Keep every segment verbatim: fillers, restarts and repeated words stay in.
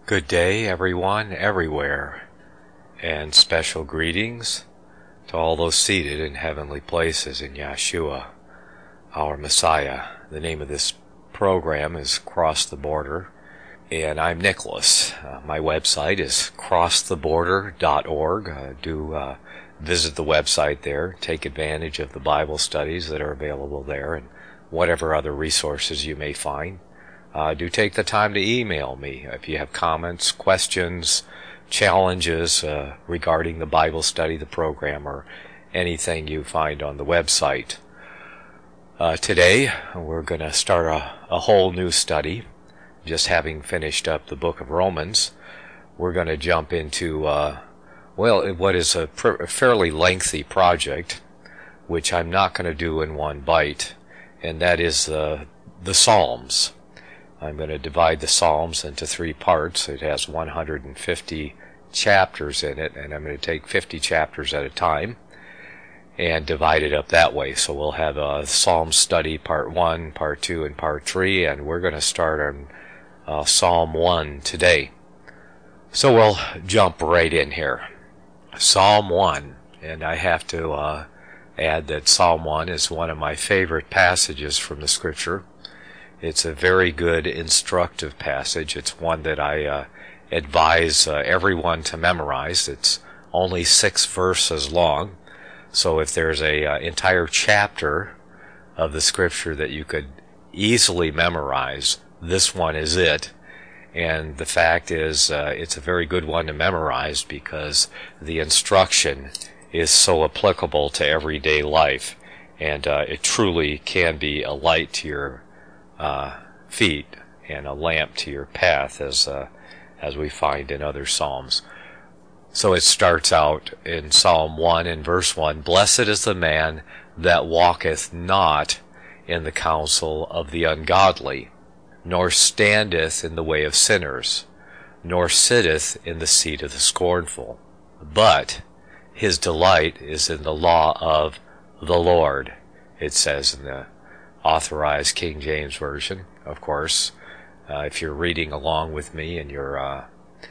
Good day, everyone, everywhere, and special greetings to all those seated in heavenly places in Yeshua, our Messiah. The name of this program is Cross the Border, and I'm Nicholas. Uh, my website is cross the border dot org. Uh, do uh, visit the website there. Take advantage of the Bible studies that are available there and whatever other resources you may find. Uh, do take the time to email me if you have comments, questions, challenges uh, regarding the Bible study, the program, or anything you find on the website. Uh, today, we're going to start a, a whole new study. Just having finished up the book of Romans, we're going to jump into, uh, well, what is a, pr- a fairly lengthy project, which I'm not going to do in one bite, and that is uh, the Psalms. I'm going to divide the Psalms into three parts. It has one hundred fifty chapters in it, and I'm going to take fifty chapters at a time and divide it up that way. So we'll have a Psalm study, part one, part two, and part three, and we're going to start on uh, Psalm one today. So we'll jump right in here. Psalm one, and I have to uh, add that Psalm one is one of my favorite passages from the Scripture. It's a very good instructive passage. It's one that I uh, advise uh, everyone to memorize. It's only six verses long, so if there's a uh, entire chapter of the Scripture that you could easily memorize, this one is it. And the fact is, uh, it's a very good one to memorize because the instruction is so applicable to everyday life, and uh, it truly can be a light to your Uh, feet and a lamp to your path, as uh, as we find in other psalms. So it starts out in Psalm one in verse one, "Blessed is the man that walketh not in the counsel of the ungodly, nor standeth in the way of sinners, nor sitteth in the seat of the scornful. But his delight is in the law of the Lord," it says in the Authorized King James Version, of course. Uh, if you're reading along with me in your uh,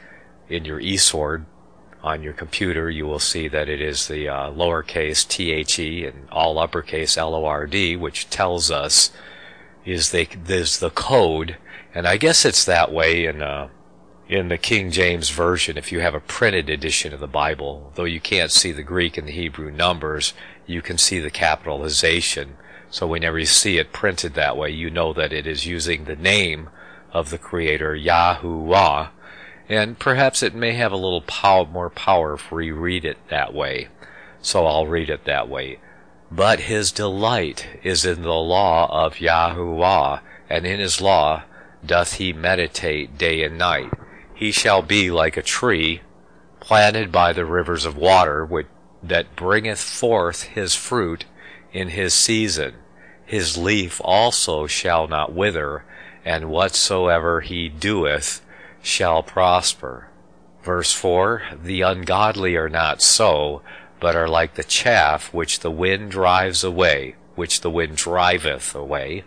in your eSword on your computer, you will see that it is the uh, lowercase the and all uppercase L O R D, which tells us is the is the code, and I guess it's that way in uh, in the King James Version. If you have a printed edition of the Bible, though you can't see the Greek and the Hebrew numbers, you can see the capitalization. So whenever you see it printed that way, you know that it is using the name of the Creator, Yahuwah, and perhaps it may have a little pow- more power if we read it that way. So I'll read it that way. "But his delight is in the law of Yahuwah, and in his law doth he meditate day and night. He shall be like a tree planted by the rivers of water, which, that bringeth forth his fruit in his season. His leaf also shall not wither, and whatsoever he doeth shall prosper." Verse four, "The ungodly are not so, but are like the chaff which the wind drives away, which the wind driveth away.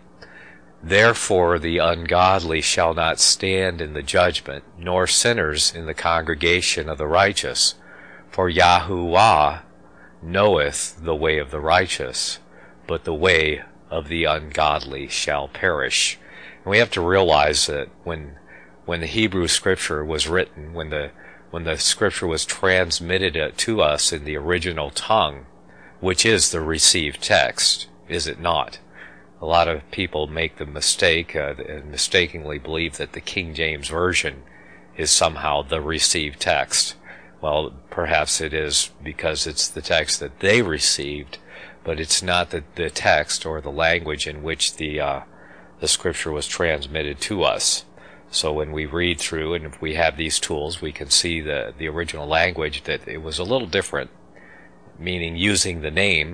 Therefore the ungodly shall not stand in the judgment, nor sinners in the congregation of the righteous. For Yahuwah knoweth the way of the righteous, but the way of the ungodly shall perish." And we have to realize that when when the Hebrew Scripture was written, when the when the Scripture was transmitted to us in the original tongue, which is the received text, is it not? A lot of people make the mistake uh, and mistakenly believe that the King James Version is somehow the received text. Well, perhaps it is because it's the text that they received, but it's not the, the text or the language in which the uh, the Scripture was transmitted to us. So when we read through, and if we have these tools, we can see the, the original language, that it was a little different, meaning using the name,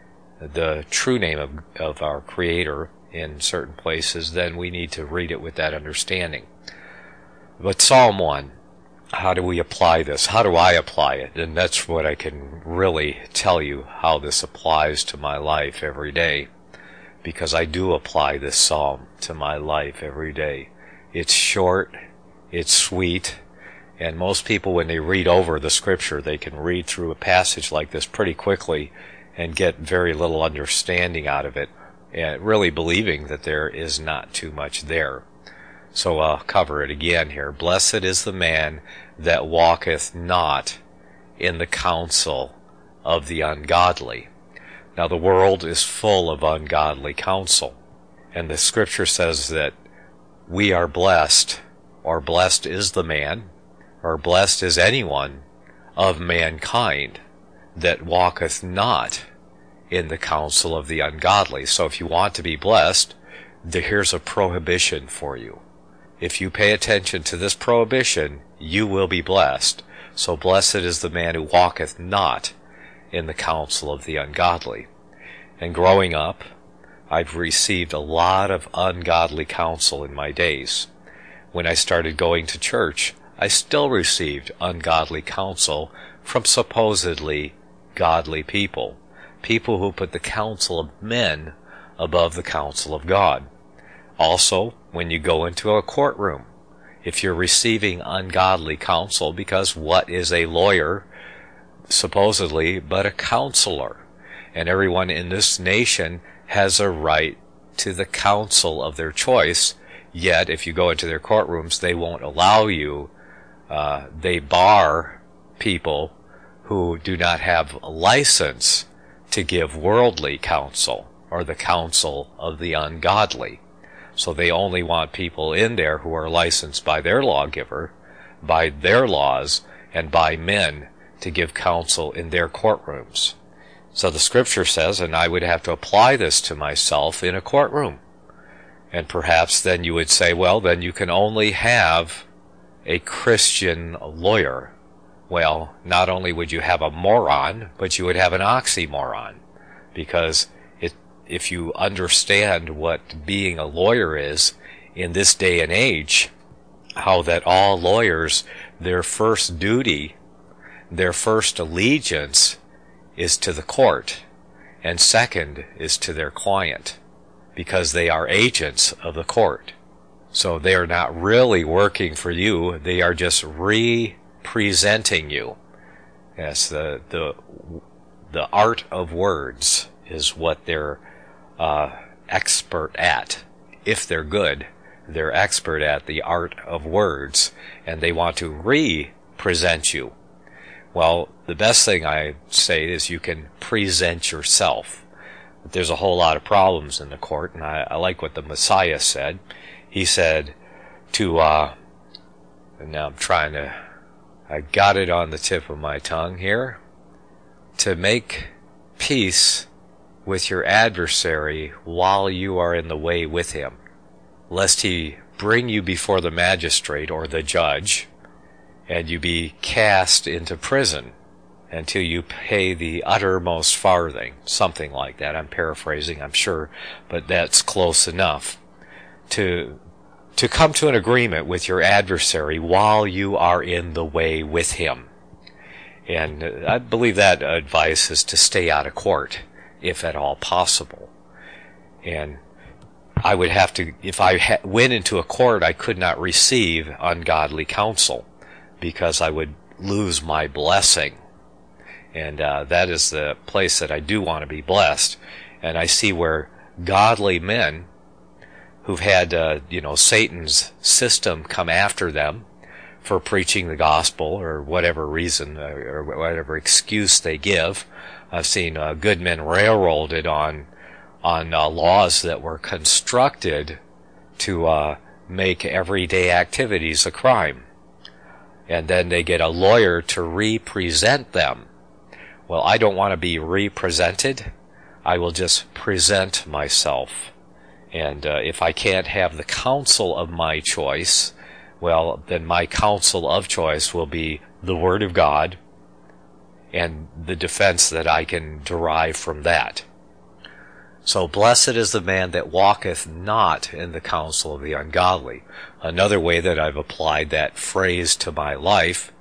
the true name of, of our Creator in certain places, then we need to read it with that understanding. But Psalm one, how do we apply this? How do I apply it? And that's what I can really tell you, how this applies to my life every day, because I do apply this psalm to my life every day. It's short, It's sweet. And most people, when they read over the scripture, they can read through a passage like this pretty quickly and get very little understanding out of it, and really believing that there is not too much there. So I'll cover it again here. Blessed is the man that walketh not in the counsel of the ungodly. Now the world is full of ungodly counsel, and the scripture says that we are blessed, or blessed is the man, or blessed is anyone of mankind that walketh not in the counsel of the ungodly. So if you want to be blessed, here's a prohibition for you. If you pay attention to this prohibition, you will be blessed. So blessed is the man who walketh not in the counsel of the ungodly. And growing up, I've received a lot of ungodly counsel in my days. When I started going to church, I still received ungodly counsel from supposedly godly people, people who put the counsel of men above the counsel of God. Also, when you go into a courtroom, if you're receiving ungodly counsel, because what is a lawyer, supposedly, but a counselor? And everyone in this nation has a right to the counsel of their choice, yet if you go into their courtrooms, they won't allow you. Uh, they bar people who do not have a license to give worldly counsel, or the counsel of the ungodly. So they only want people in there who are licensed by their lawgiver, by their laws, and by men to give counsel in their courtrooms. So the scripture says, and I would have to apply this to myself in a courtroom. And perhaps then you would say, well, then you can only have a Christian lawyer. Well, not only would you have a moron, but you would have an oxymoron. Because it, if you understand what being a lawyer is in this day and age, how that all lawyers, their first duty, their first allegiance is to the court, and second is to their client, because they are agents of the court. So they are not really working for you, they are just representing you. Yes, the the the art of words is what they're uh, expert at. If they're good, they're expert at the art of words, and they want to represent you. Well, the best thing I say is you can present yourself. But there's a whole lot of problems in the court, and I, I like what the Messiah said. He said to, uh, and now I'm trying to, I got it on the tip of my tongue here, to make peace with your adversary while you are in the way with him, lest he bring you before the magistrate or the judge, and you be cast into prison until you pay the uttermost farthing, something like that. I'm paraphrasing, I'm sure, but that's close enough. To to come to an agreement with your adversary while you are in the way with him. And I believe that advice is to stay out of court, if at all possible. And I would have to, if I ha- went into a court, I could not receive ungodly counsel, because I would lose my blessing. And uh, that is the place that I do want to be blessed. And I see where godly men who've had, uh, you know, Satan's system come after them for preaching the gospel, or whatever reason, uh, or whatever excuse they give. I've seen uh, good men railroaded on on uh, laws that were constructed to uh, make everyday activities a crime. And then they get a lawyer to represent them. Well, I don't want to be represented. I will just present myself. And uh, if I can't have the counsel of my choice, well, then my counsel of choice will be the Word of God and the defense that I can derive from that. So blessed is the man that walketh not in the counsel of the ungodly. Another way that I've applied that phrase to my life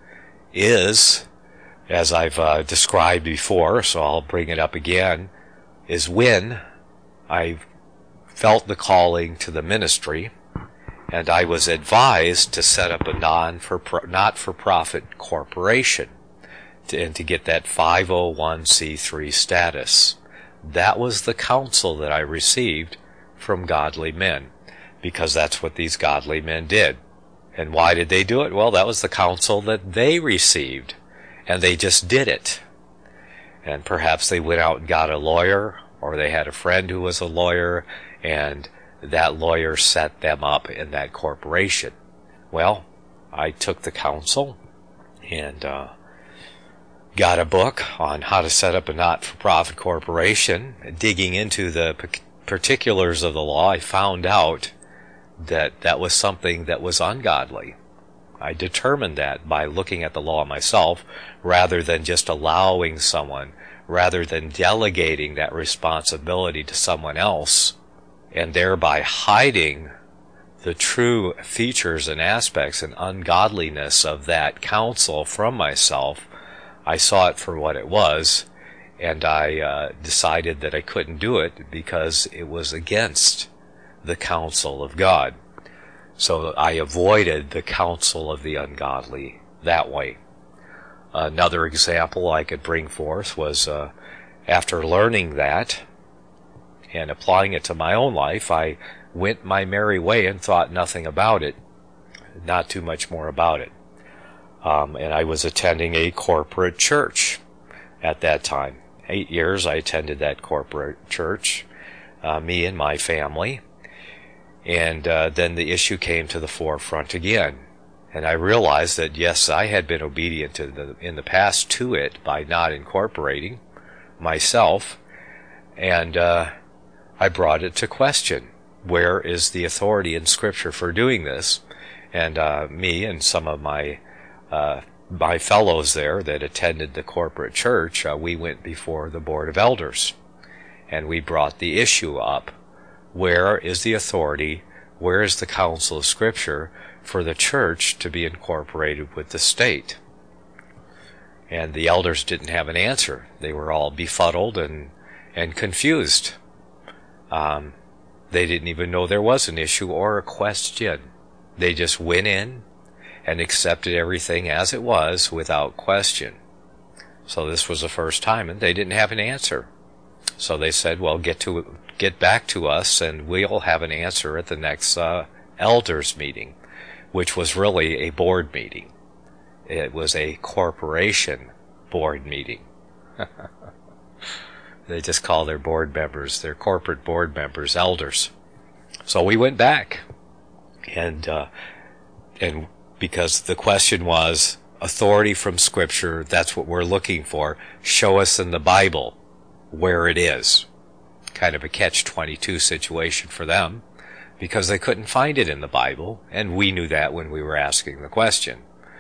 is, as I've uh, described before, so I'll bring it up again, is when I felt the calling to the ministry, and I was advised to set up a non for not-for-profit corporation to, and to get that five oh one c three status. That was the counsel that I received from godly men, because that's what these godly men did. And why did they do it? Well, that was the counsel that they received, and they just did it. And perhaps they went out and got a lawyer, or they had a friend who was a lawyer, and that lawyer set them up in that corporation. Well, I took the counsel and uh, got a book on how to set up a not-for-profit corporation. Digging into the p- particulars of the law, I found out that that was something that was ungodly. I determined that by looking at the law myself, rather than just allowing someone, rather than delegating that responsibility to someone else, and thereby hiding the true features and aspects and ungodliness of that counsel from myself. I saw it for what it was, and I uh, decided that I couldn't do it because it was against the counsel of God. So I avoided the counsel of the ungodly that way. Another example I could bring forth was uh, after learning that and applying it to my own life, I went my merry way and thought nothing about it, not too much more about it. Um, and I was attending a corporate church at that time. Eight years I attended that corporate church, uh, me and my family. And uh, then the issue came to the forefront again. And I realized that, yes, I had been obedient to the, in the past to it by not incorporating myself. And uh, I brought it to question. Where is the authority in Scripture for doing this? And uh, me and some of my uh, my fellows there that attended the corporate church, uh, we went before the Board of Elders. And we brought the issue up. Where is the authority, where is the counsel of Scripture for the church to be incorporated with the state? And the elders didn't have an answer. They were all befuddled and, and confused. Um, they didn't even know there was an issue or a question. They just went in and accepted everything as it was without question. So this was the first time, and they didn't have an answer. So they said, well, get to get back to us, and we'll have an answer at the next uh, elders meeting, which was really a board meeting. It was a corporation board meeting. They just call their board members, their corporate board members, elders. So we went back, and uh, and because the question was authority from Scripture, that's what we're looking for. Show us in the Bible where it is. Kind of a catch twenty-two situation for them, because they couldn't find it in the Bible, and we knew that when we were asking the question.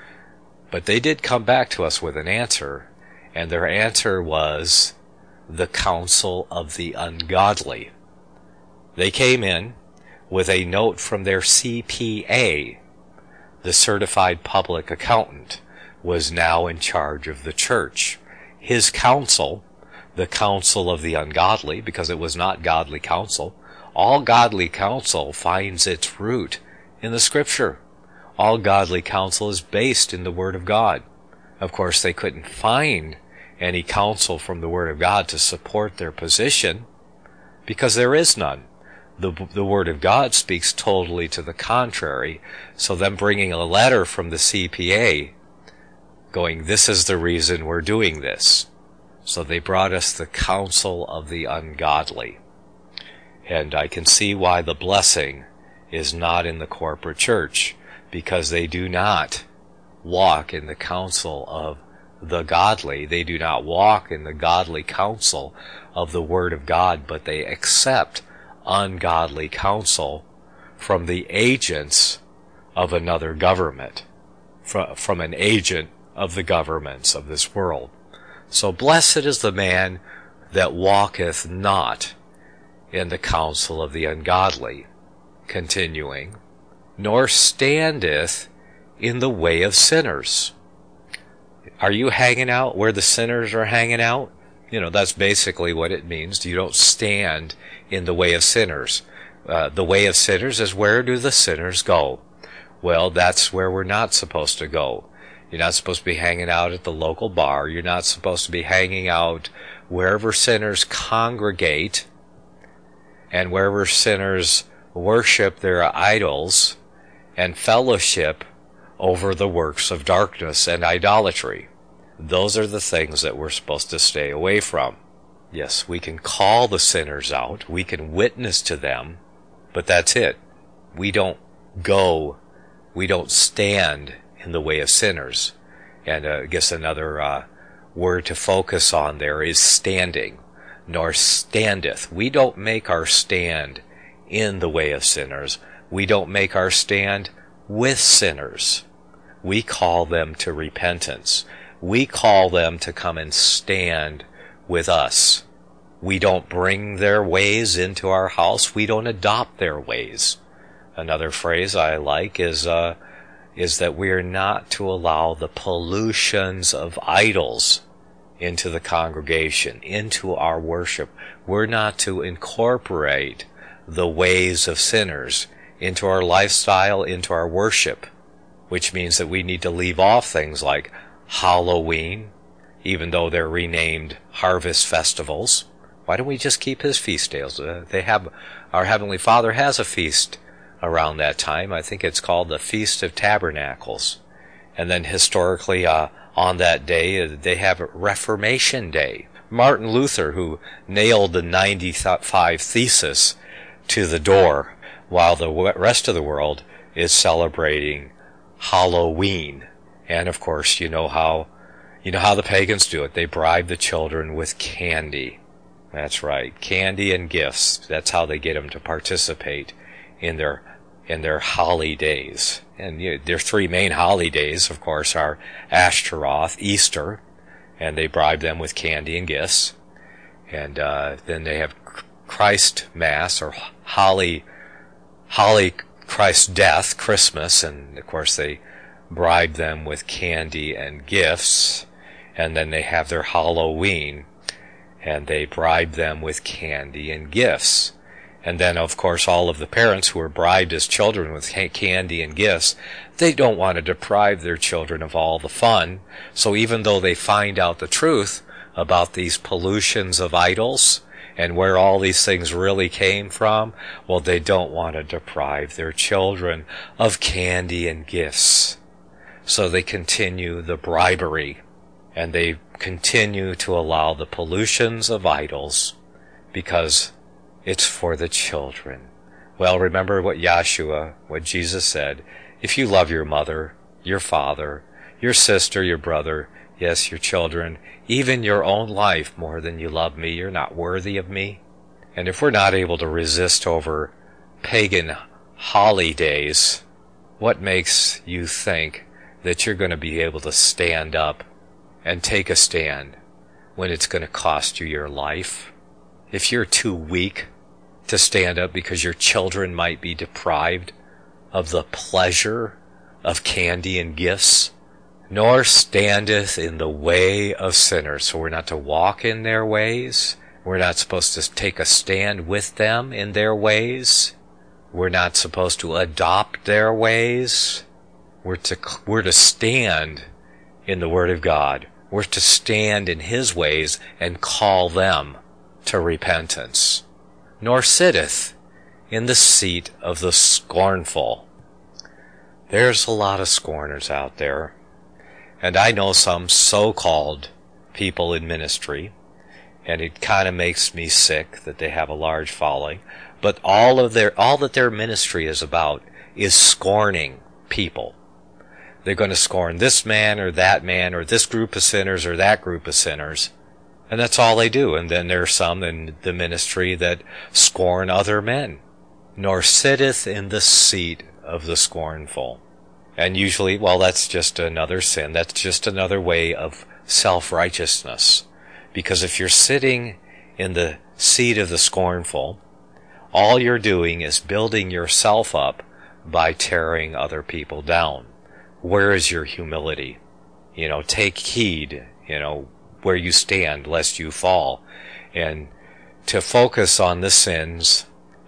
But they did come back to us with an answer, and their answer was the counsel of the ungodly. They came in with a note from their C P A. The certified public accountant was now in charge of the church. His counsel, the counsel of the ungodly, because it was not godly counsel. All godly counsel finds its root in the Scripture. All godly counsel is based in the Word of God. Of course, they couldn't find any counsel from the Word of God to support their position, because there is none. The, the Word of God speaks totally to the contrary. So them bringing a letter from the C P A going, this is the reason we're doing this. So they brought us the counsel of the ungodly. And I can see why the blessing is not in the corporate church, because they do not walk in the counsel of the godly. They do not walk in the godly counsel of the Word of God, but they accept ungodly counsel from the agents of another government, from, from an agent of the governments of this world. So blessed is the man that walketh not in the counsel of the ungodly, continuing, nor standeth in the way of sinners. Are you hanging out where the sinners are hanging out? You know, that's basically what it means. You don't stand in the way of sinners. Uh, the way of sinners is, where do the sinners go? Well, that's where we're not supposed to go. You're not supposed to be hanging out at the local bar. You're not supposed to be hanging out wherever sinners congregate and wherever sinners worship their idols and fellowship over the works of darkness and idolatry. Those are the things that we're supposed to stay away from. Yes, we can call the sinners out. We can witness to them, but that's it. We don't go, we don't stand in the way of sinners. And uh, I guess another uh, word to focus on there is standing, nor standeth. We don't make our stand in the way of sinners. We don't make our stand with sinners. We call them to repentance. We call them to come and stand with us. We don't bring their ways into our house. We don't adopt their ways. Another phrase I like is uh, is that we are not to allow the pollutions of idols into the congregation, into our worship. We're not to incorporate the ways of sinners into our lifestyle, into our worship, which means that we need to leave off things like Halloween, even though they're renamed harvest festivals. Why don't we just keep his feast days? Uh, they have, our Heavenly Father has a feast around that time. I think it's called the Feast of Tabernacles. And then historically, uh, on that day, uh, they have Reformation Day. Martin Luther, who nailed the ninety-five Theses to the door, while the rest of the world is celebrating Halloween. And of course, you know how, you know how the pagans do it. They bribe the children with candy. That's right, candy and gifts. That's how they get them to participate in their in their holidays. And you know, their three main holidays, of course, are Ashtaroth, Easter, and they bribe them with candy and gifts. And uh, then they have Christ Mass, or Holly, Holly Christ's death, Christmas, and of course they bribe them with candy and gifts. And then they have their Halloween, and they bribe them with candy and gifts. And then, of course, all of the parents who are bribed as children with candy and gifts, they don't want to deprive their children of all the fun. So even though they find out the truth about these pollutions of idols and where all these things really came from, well, they don't want to deprive their children of candy and gifts. So they continue the bribery, and they continue to allow the pollutions of idols because it's for the children. Well, remember what Yahshua, what Jesus said, if you love your mother, your father, your sister, your brother, yes, your children, even your own life more than you love me, you're not worthy of me. And if we're not able to resist over pagan holidays, what makes you think that you're going to be able to stand up and take a stand when it's going to cost you your life? If you're too weak to stand up because your children might be deprived of the pleasure of candy and gifts, nor standeth in the way of sinners. So we're not to walk in their ways. We're not supposed to take a stand with them in their ways. We're not supposed to adopt their ways. We're to, we're to stand in the Word of God. We're to stand in His ways and call them to repentance. Nor sitteth in the seat of the scornful. There's a lot of scorners out there. And I know some so-called people in ministry, and it kind of makes me sick that they have a large following. But all of their, all that their ministry is about is scorning people. They're going to scorn this man or that man or this group of sinners or that group of sinners. And that's all they do. And then there are some in the ministry that scorn other men. Nor sitteth in the seat of the scornful. And usually, well, that's just another sin. That's just another way of self-righteousness. Because if you're sitting in the seat of the scornful, all you're doing is building yourself up by tearing other people down. Where is your humility? You know, take heed, you know, where you stand, lest you fall. And to focus on the sins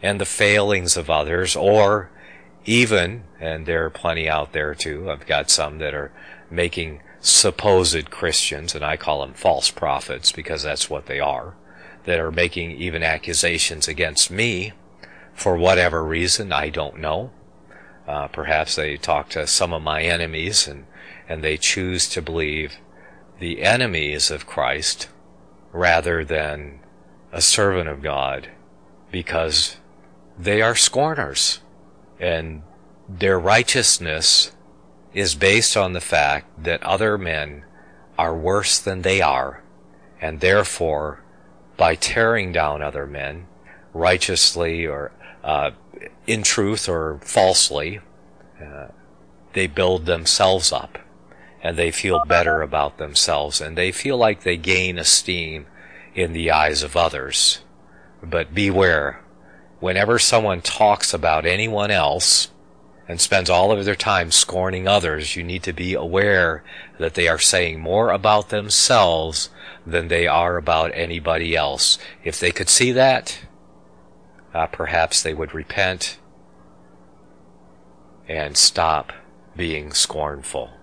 and the failings of others, or even, and there are plenty out there too, I've got some that are making supposed Christians, and I call them false prophets because that's what they are, that are making even accusations against me for whatever reason, I don't know. Uh, perhaps they talk to some of my enemies and, and they choose to believe the enemies of Christ rather than a servant of God because they are scorners. And their righteousness is based on the fact that other men are worse than they are, and therefore, by tearing down other men, righteously or uh, in truth or falsely, uh, they build themselves up, and they feel better about themselves, and they feel like they gain esteem in the eyes of others. But beware, whenever someone talks about anyone else and spends all of their time scorning others, you need to be aware that they are saying more about themselves than they are about anybody else. If they could see that, uh, perhaps they would repent and stop being scornful.